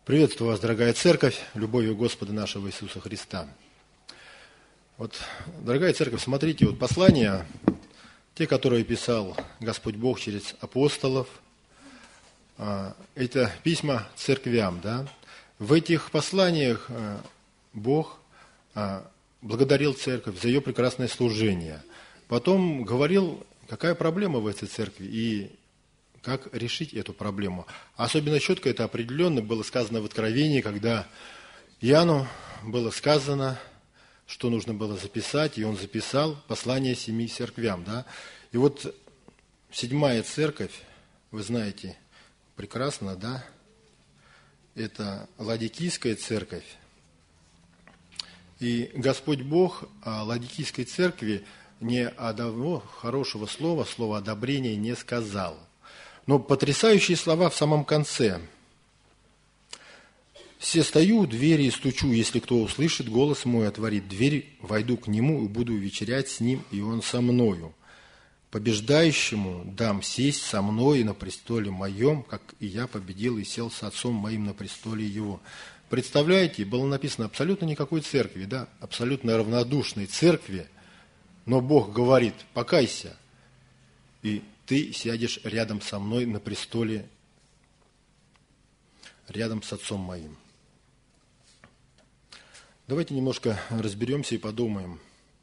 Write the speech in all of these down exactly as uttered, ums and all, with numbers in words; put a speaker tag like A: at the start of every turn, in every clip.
A: Приветствую вас, дорогая церковь, любовью Господа нашего Иисуса Христа. Вот, дорогая церковь, смотрите, вот послания, те, которые писал Господь Бог через апостолов, это письма церквям, да. В этих посланиях Бог благодарил церковь за ее прекрасное служение. Потом говорил, какая проблема в этой церкви и как решить эту проблему. Особенно четко это определенно было сказано в Откровении, когда Иоанну было сказано, что нужно было записать, и он записал послание семи церквям. Да? И вот седьмая церковь, вы знаете прекрасно, да, это Ладикийская церковь. И Господь Бог о Ладикийской церкви ни одного хорошего слова, слова одобрения не сказал. Но потрясающие слова в самом конце. «Все стою у двери и стучу, если кто услышит голос мой, отворит дверь, войду к нему и буду вечерять с ним, и он со мною. Побеждающему дам сесть со мной на престоле моем, как и я победил и сел с отцом моим на престоле его». Представляете, было написано абсолютно никакой церкви, да, абсолютно равнодушной церкви, но Бог говорит: покайся, и ты сядешь рядом со мной на престоле, рядом с отцом моим. Давайте немножко разберемся и подумаем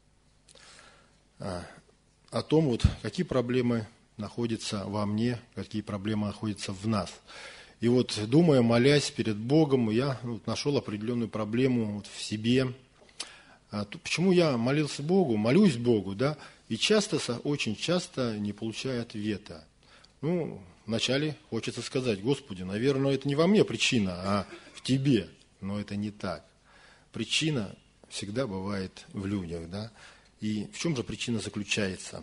A: о, о том, вот, какие проблемы находятся во мне, какие проблемы находятся в нас. И вот, думая, молясь перед Богом, я вот, нашел определенную проблему вот, в себе. А, то, почему я молился Богу, молюсь Богу, да, и часто, очень часто не получаю ответа. Ну, вначале хочется сказать: Господи, наверное, это не во мне причина, а в Тебе. Но это не так. Причина всегда бывает в людях, да. И в чем же причина заключается?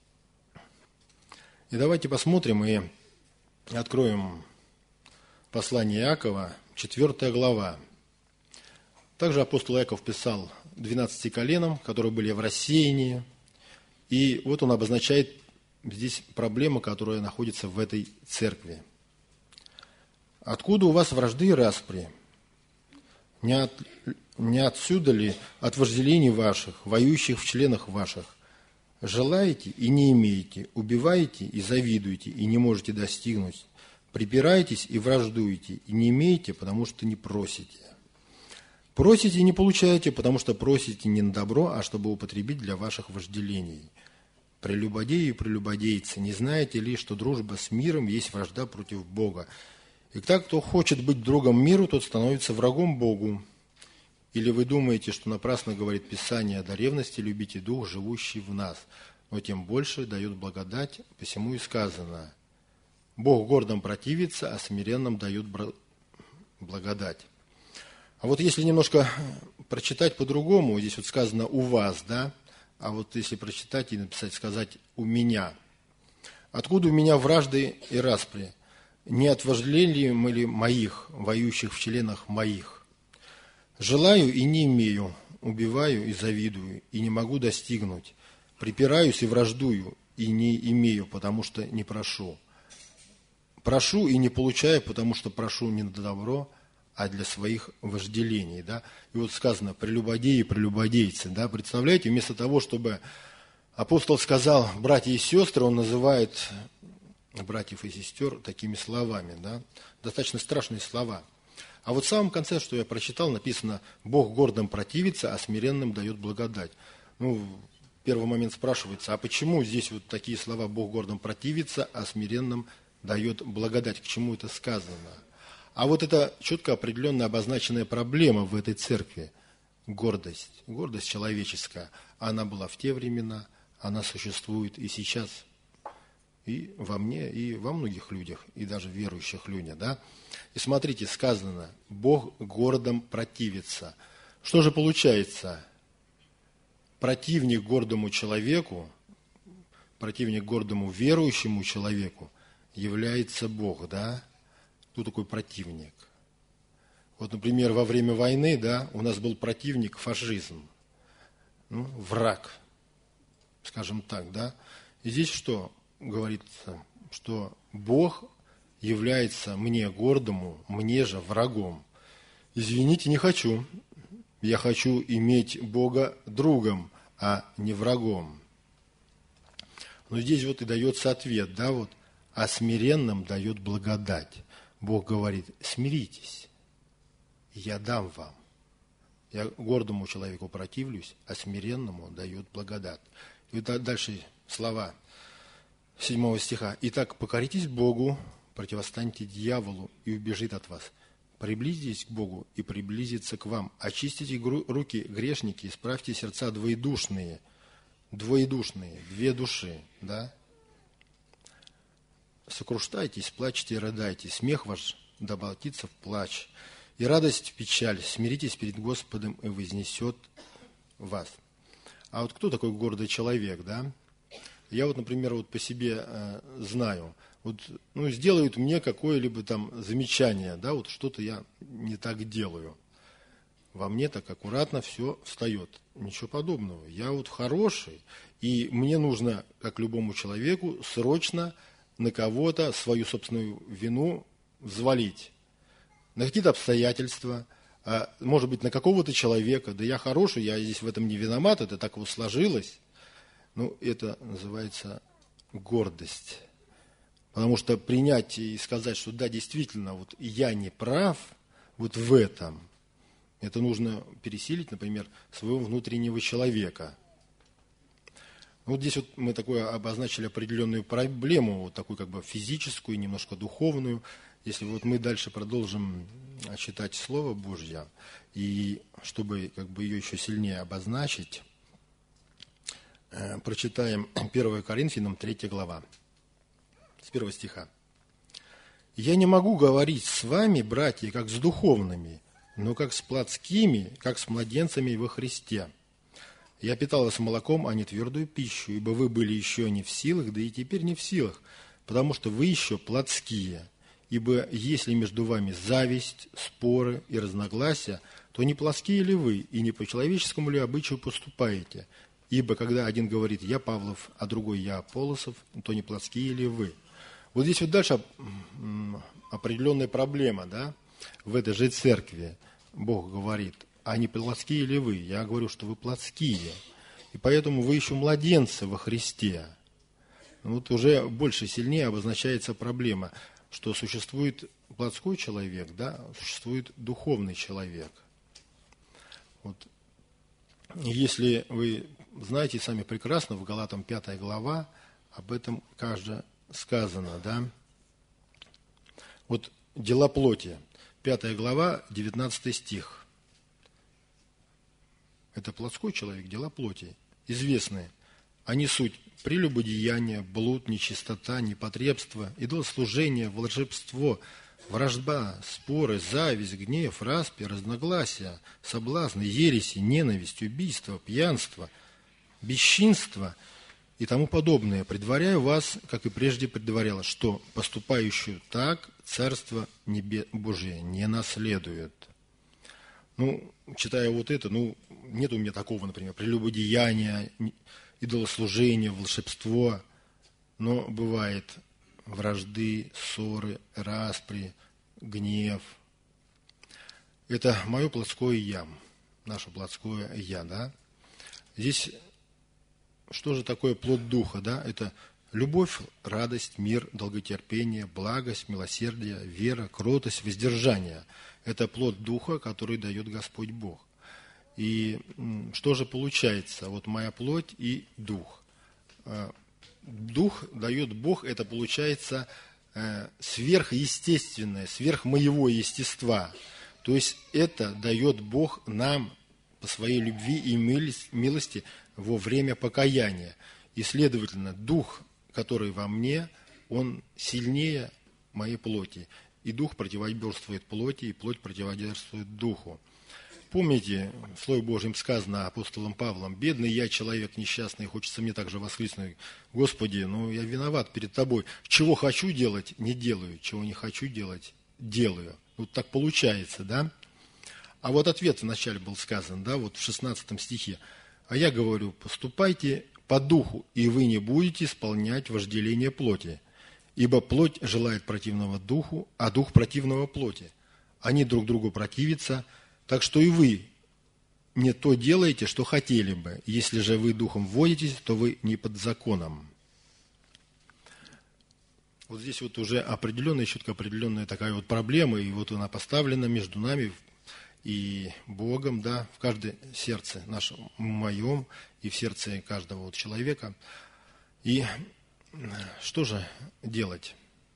A: И давайте посмотрим и откроем послание Иакова, четвёртая глава. Также апостол Иаков писал двенадцати коленам, которые были в рассеянии. И вот он обозначает здесь проблему, которая находится в этой церкви. «Откуда у вас вражды и распри? Не, от, не отсюда ли от вожделений ваших, воюющих в членах ваших? Желаете и не имеете, убиваете и завидуете, и не можете достигнуть, припираетесь и враждуете, и не имеете, потому что не просите. Просите и не получаете, потому что просите не на добро, а чтобы употребить для ваших вожделений. Прелюбодеи и прелюбодейцы, не знаете ли, что дружба с миром есть вражда против Бога? И так, кто хочет быть другом миру, тот становится врагом Богу. Или вы думаете, что напрасно говорит Писание: до ревности любите дух, живущий в нас, но тем больше дает благодать, посему и сказано: Бог гордым противится, а смиренным дает благодать». А вот если немножко прочитать по-другому, здесь вот сказано «у вас», да, а вот если прочитать и написать, сказать «у меня». «Откуда у меня вражды и распри? Не от вожделения ли моих, воюющих в членах моих? Желаю и не имею, убиваю и завидую, и не могу достигнуть. Припираюсь и враждую, и не имею, потому что не прошу. Прошу и не получаю, потому что прошу не на добро, а для своих вожделений». Да? И вот сказано «прелюбодеи и прелюбодейцы». Да? Представляете, вместо того, чтобы апостол сказал «братья и сестры», он называет братьев и сестер такими словами. Да? Достаточно страшные слова. А вот в самом конце, что я прочитал, написано «Бог гордым противится, а смиренным дает благодать». Ну, в первый момент спрашивается, а почему здесь вот такие слова «Бог гордым противится, а смиренным дает благодать»? К чему это сказано? А вот это четко определенно обозначенная проблема в этой церкви – гордость. Гордость человеческая. Она была в те времена, она существует и сейчас. И во мне, и во многих людях, и даже верующих людях. Да? И смотрите, сказано, Бог гордым противится. Что же получается? Противник гордому человеку, противник гордому верующему человеку является Бог, да? Кто такой противник? Вот, например, во время войны, да, у нас был противник фашизм, ну, враг, скажем так, да. И здесь что говорится? Что Бог является мне гордому, мне же врагом. Извините, не хочу. Я хочу иметь Бога другом, а не врагом. Но здесь вот и дается ответ, да, вот, а смиренным дает благодать. Бог говорит, смиритесь, я дам вам. Я гордому человеку противлюсь, а смиренному дает благодать. И вот дальше слова седьмого стиха. Итак, покоритесь Богу, противостаньте дьяволу, и убежит от вас. Приблизитесь к Богу, и приблизится к вам. Очистите руки, грешники, исправьте сердца двоедушные. Двоедушные, две души, да? Сокрушайтесь, плачьте и рыдайте. Смех ваш да обратится в плач. И радость в печаль. Смиритесь перед Господом, и вознесет вас. А вот кто такой гордый человек, да? Я вот, например, вот по себе э, знаю. Вот, ну, сделают мне какое-либо там замечание, да, вот что-то я не так делаю. Во мне так аккуратно все встает. Ничего подобного. Я вот хороший, и мне нужно, как любому человеку, срочно на кого-то свою собственную вину взвалить. На какие-то обстоятельства, а, может быть, на какого-то человека. Да я хороший, я здесь в этом не виноват, это так вот сложилось. Ну, это называется гордость. Потому что принять и сказать, что да, действительно, вот я не прав вот в этом, это нужно пересилить, например, своего внутреннего человека. Вот здесь вот мы такое обозначили определенную проблему, вот такую как бы физическую, немножко духовную. Если вот мы дальше продолжим читать Слово Божье, и чтобы как бы ее еще сильнее обозначить, прочитаем первое Коринфянам, третья глава, с первого стиха. «Я не могу говорить с вами, братья, как с духовными, но как с плотскими, как с младенцами во Христе. Я питал вас молоком, а не твердую пищу, ибо вы были еще не в силах, да и теперь не в силах, потому что вы еще плотские. Ибо если между вами зависть, споры и разногласия, то не плотские ли вы, и не по человеческому ли обычаю поступаете? Ибо когда один говорит «я Павлов», а другой «я Аполлосов», то не плотские ли вы?» Вот здесь вот дальше определенная проблема, да? В этой же церкви Бог говорит, а не плотские ли вы? Я говорю, что вы плотские. И поэтому вы еще младенцы во Христе. Вот уже больше, сильнее обозначается проблема, что существует плотской человек, да, существует духовный человек. Вот. Если вы знаете сами прекрасно, в Галатам пятая глава об этом каждое сказано, да. Вот дела плоти. пятая глава, девятнадцатый стих. Это плотской человек, дела плоти, известные. Они суть прелюбодеяние, блуд, нечистота, непотребство, идолослужение, волшебство, вражда, споры, зависть, гнев, распри, разногласия, соблазны, ереси, ненависть, убийство, пьянство, бесчинство и тому подобное. Предваряю вас, как и прежде предваряла, что поступающую так Царство Небе Божие не наследует. Ну, читая вот это, ну, нет у меня такого, например, прелюбодеяния, идолослужения, волшебство, но бывает вражды, ссоры, распри, гнев. Это мое плотское я, наше плотское я, да. Здесь что же такое плод духа, да? Это любовь, радость, мир, долготерпение, благость, милосердие, вера, кротость, воздержание. Это плод духа, который дает Господь Бог. И что же получается? Вот моя плоть и дух. Дух дает Бог, это получается сверхъестественное, сверх моего естества. То есть это дает Бог нам по своей любви и милости во время покаяния. И, следовательно, дух, который во мне, он сильнее моей плоти. И дух противоборствует плоти, и плоть противодействует духу. Помните, в Слове Божьем сказано апостолом Павлом: «Бедный я, человек несчастный, хочется мне также воскликнуть: Господи, ну я виноват перед Тобой. Чего хочу делать, не делаю, чего не хочу делать, делаю». Вот так получается, да? А вот ответ вначале был сказан, да, вот в шестнадцатом стихе. «А я говорю, поступайте по духу, и вы не будете исполнять вожделение плоти. Ибо плоть желает противного духу, а дух противного плоти. Они друг другу противятся, так что и вы не то делаете, что хотели бы. Если же вы духом водитесь, то вы не под законом». Вот здесь вот уже определенная, четко определенная такая вот проблема, и вот она поставлена между нами и Богом, да, в каждое сердце нашем, моем, и в сердце каждого вот человека. И что же делать?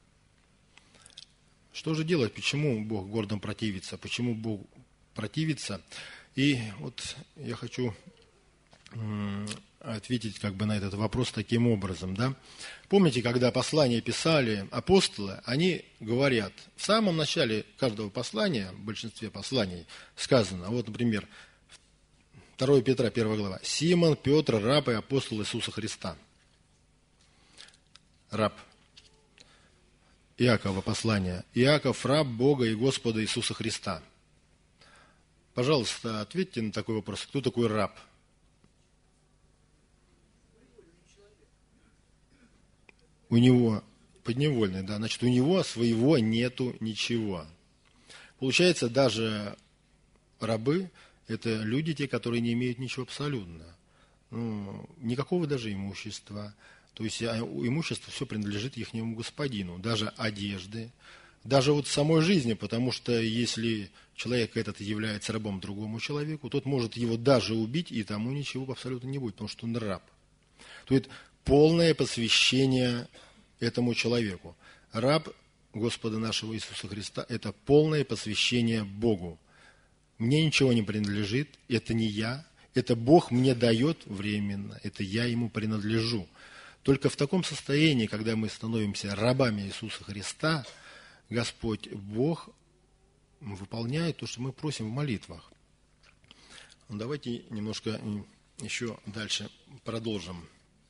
A: Что же делать? Почему Бог гордым противится? Почему Бог противится? И вот я хочу ответить как бы на этот вопрос таким образом, да. Помните, когда послания писали апостолы, они говорят, в самом начале каждого послания, в большинстве посланий сказано, вот, например, второе Петра, первая глава, «Симон, Петр, раб и апостол Иисуса Христа». Раб. Иакова послание. Иаков, раб Бога и Господа Иисуса Христа. Пожалуйста, ответьте на такой вопрос. Кто такой раб? У него подневольный, да, значит, у него своего нету ничего. Получается, даже рабы – это люди, те, которые не имеют ничего абсолютно. Ну, никакого даже имущества. То есть имущество все принадлежит ихнему господину, даже одежды, даже вот самой жизни, потому что если человек этот является рабом другому человеку, тот может его даже убить, и тому ничего абсолютно не будет, потому что он раб. То есть полное посвящение этому человеку. Раб Господа нашего Иисуса Христа – это полное посвящение Богу. Мне ничего не принадлежит, это не я, это Бог мне дает временно, это я Ему принадлежу. Только в таком состоянии, когда мы становимся рабами Иисуса Христа, Господь Бог выполняет то, что мы просим в молитвах. Давайте немножко еще дальше продолжим.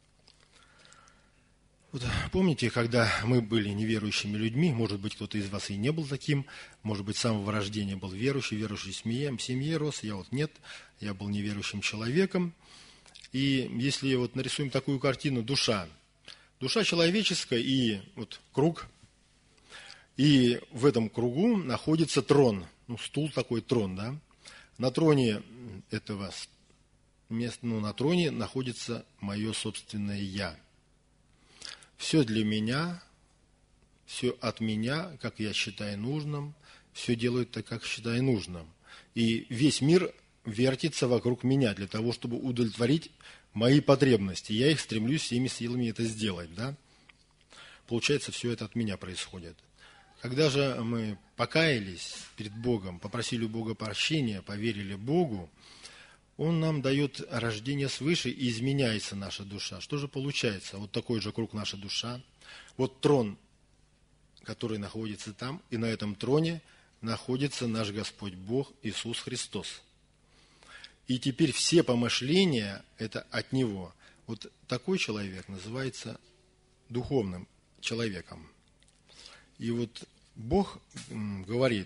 A: Вот помните, когда мы были неверующими людьми, может быть, кто-то из вас и не был таким, может быть, с самого рождения был верующий, верующий в семье, в семье рос, я вот нет, я был неверующим человеком. И если вот нарисуем такую картину, душа, душа человеческая и вот круг, и в этом кругу находится трон, ну, стул такой, трон, да, на троне этого места, ну, на троне находится мое собственное «я». Все для меня, все от меня, как я считаю нужным, все делают так, как считаю нужным. И весь мир вертится вокруг меня для того, чтобы удовлетворить мои потребности. Я их стремлюсь всеми силами это сделать, да? Получается, все это от меня происходит. Когда же мы покаялись перед Богом, попросили у Бога прощения, поверили Богу, Он нам дает рождение свыше, и изменяется наша душа. Что же получается? Вот такой же круг наша душа. Вот трон, который находится там, и на этом троне находится наш Господь Бог Иисус Христос. И теперь все помышления – это от Него. Вот такой человек называется духовным человеком. И вот Бог говорит,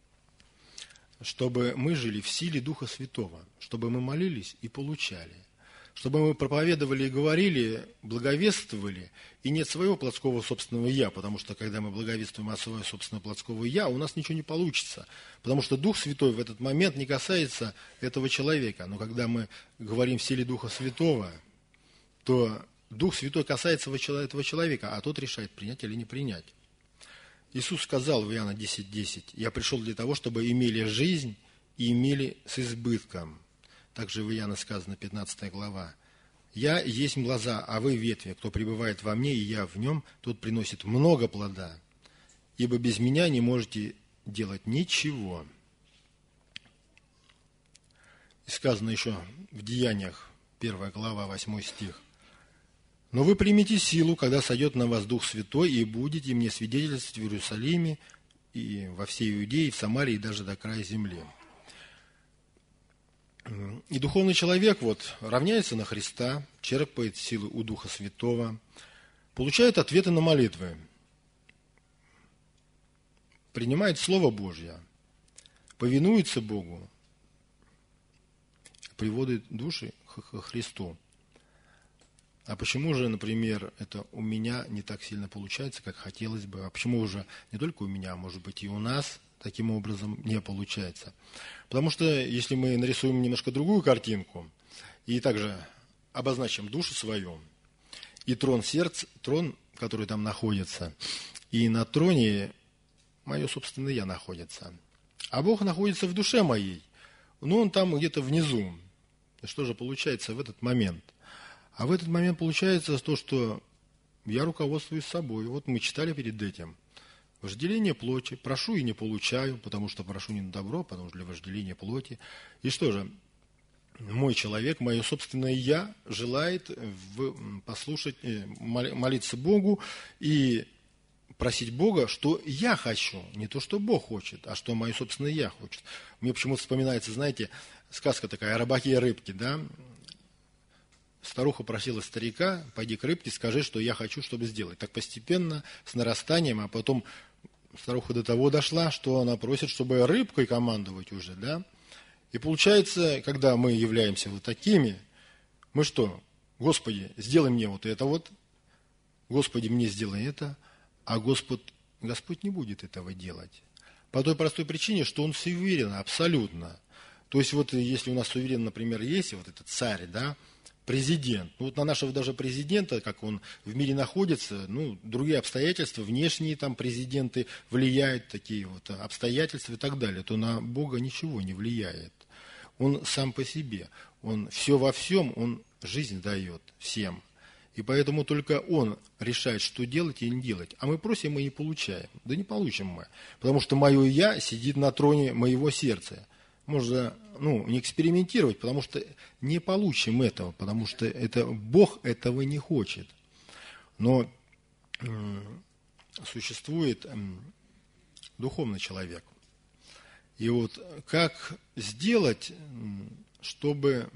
A: чтобы мы жили в силе Духа Святого, чтобы мы молились и получали, чтобы мы проповедовали и говорили, благовествовали, и нет своего плотского собственного «я», потому что, когда мы благовествуем от своего собственного плотского «я», у нас ничего не получится, потому что Дух Святой в этот момент не касается этого человека. Но когда мы говорим в силе Духа Святого, то Дух Святой касается этого человека, а тот решает, принять или не принять. Иисус сказал в Иоанна десять десять, «Я пришел для того, чтобы имели жизнь и имели с избытком». Также в Иоанна сказано, пятнадцатая глава, «Я есть лоза, а вы ветви, кто пребывает во мне, и я в нем, тот приносит много плода, ибо без меня не можете делать ничего». И сказано еще в Деяниях, первая глава, восьмой стих, «Но вы примите силу, когда сойдет на вас Дух Святой, и будете мне свидетельствовать в Иерусалиме, и во всей Иудее, и в Самарии, и даже до края земли». И духовный человек вот равняется на Христа, черпает силы у Духа Святого, получает ответы на молитвы, принимает Слово Божье, повинуется Богу, приводит души к Христу. А почему же, например, это у меня не так сильно получается, как хотелось бы? А почему уже не только у меня, а может быть и у нас таким образом не получается? Потому что если мы нарисуем немножко другую картинку и также обозначим душу свою и трон сердца, трон, который там находится, и на троне мое собственное я находится, а Бог находится в душе моей, но Он там где-то внизу. И что же получается в этот момент? А в этот момент получается то, что я руководствуюсь собой. Вот мы читали перед этим. Вожделение плоти. Прошу и не получаю, потому что прошу не на добро, потому что для вожделения плоти. И что же? Мой человек, мое собственное я желает в, послушать, молиться Богу и просить Бога, что я хочу. Не то, что Бог хочет, а что мое собственное я хочет. Мне почему-то вспоминается, знаете, сказка такая о рыбаке и рыбке, да? Старуха просила старика: пойди к рыбке, скажи, что я хочу, чтобы сделать. Так постепенно, с нарастанием, а потом старуха до того дошла, что она просит, чтобы рыбкой командовать уже, да? И получается, когда мы являемся вот такими, мы что? Господи, сделай мне вот это вот, Господи, мне сделай это, а Господь, Господь не будет этого делать. По той простой причине, что Он суверен абсолютно. То есть вот если у нас суверен, например, есть вот этот царь, да, президент. Ну, вот на нашего даже президента, как он в мире находится, ну, другие обстоятельства, внешние там президенты влияют, такие вот обстоятельства и так далее, то на Бога ничего не влияет. Он сам по себе, он все во всем, он жизнь дает всем. И поэтому только он решает, что делать и не делать. А мы просим и не получаем. Да не получим мы. Потому что мое «я» сидит на троне моего сердца. Можно, ну, не экспериментировать, потому что не получим этого, потому что это, Бог этого не хочет. Но э, существует э, духовный человек. И вот как сделать, чтобы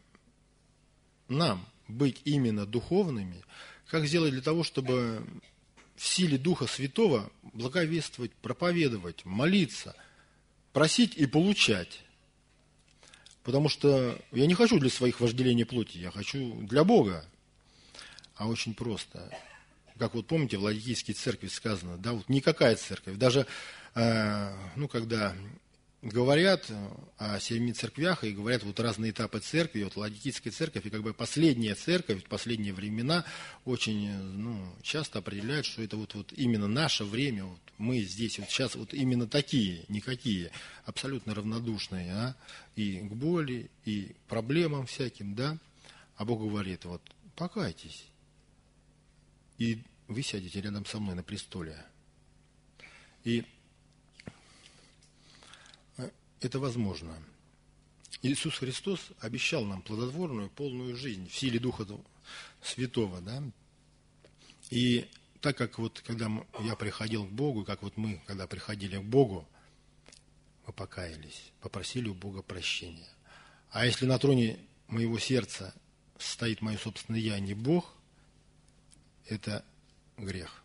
A: нам быть именно духовными, как сделать для того, чтобы в силе Духа Святого благовествовать, проповедовать, молиться, просить и получать. Потому что я не хочу для своих вожделений плоти, я хочу для Бога. А очень просто. Как вот помните, в Ладикийской церкви сказано, да, вот никакая церковь, даже, э, ну, когда говорят о семи церквях и говорят вот разные этапы церкви, вот Ладикийская церковь, и как бы последняя церковь, в последние времена очень, ну, часто определяют, что это вот, вот именно наше время, вот мы здесь, вот сейчас вот именно такие, никакие, абсолютно равнодушные, а, и к боли, и к проблемам всяким, да, а Бог говорит, вот, покайтесь, и вы сядете рядом со мной на престоле. И это возможно. Иисус Христос обещал нам плодотворную, полную жизнь в силе Духа Святого, да. И так как вот, когда я приходил к Богу, как вот мы, когда приходили к Богу, мы покаялись, попросили у Бога прощения. А если на троне моего сердца стоит мое собственное я, а не Бог, это грех.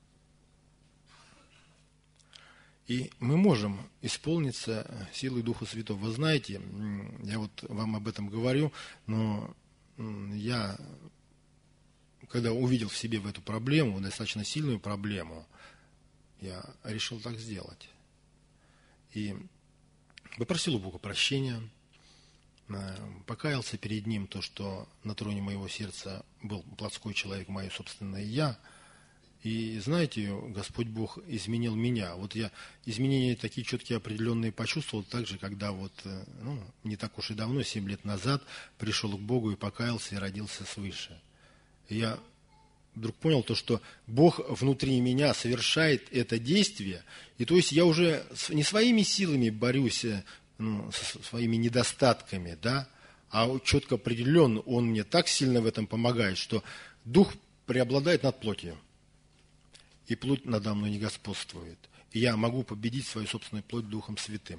A: И мы можем исполниться силой Духа Святого. Вы знаете, я вот вам об этом говорю, но я, когда увидел в себе в эту проблему, достаточно сильную проблему, я решил так сделать. И попросил у Бога прощения, покаялся перед Ним, то, что на троне моего сердца был плотской человек, мое собственное «я». И знаете, Господь Бог изменил меня. Вот я изменения такие четкие, определенные почувствовал также, когда вот, ну, не так уж и давно, семь лет назад, пришел к Богу и покаялся, и родился свыше. И я вдруг понял то, что Бог внутри меня совершает это действие, и то есть я уже не своими силами борюсь, ну, со своими недостатками, да, а четко определенно Он мне так сильно в этом помогает, что Дух преобладает над плотью. И плоть надо мной не господствует. И я могу победить свою собственную плоть Духом Святым.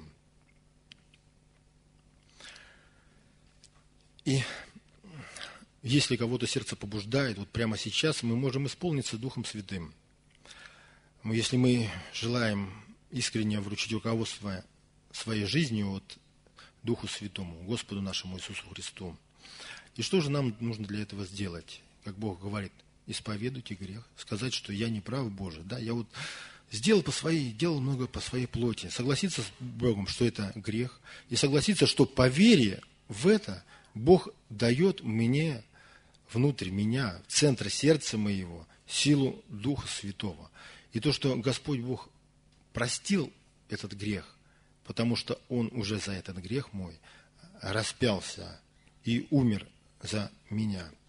A: И если кого-то сердце побуждает, вот прямо сейчас мы можем исполниться Духом Святым. Если мы желаем искренне вручить руководство своей жизнью вот Духу Святому, Господу нашему Иисусу Христу. И что же нам нужно для этого сделать? как Бог говорит, исповедуйте грех, сказать, что я не прав, Боже. Да, я вот сделал по своей, делал много по своей плоти. Согласиться с Богом, что это грех, и согласиться, что по вере в это Бог дает мне, внутрь меня, в центр сердца моего, силу Духа Святого. И то, что Господь Бог простил этот грех, потому что Он уже за этот грех мой распялся и умер за меня.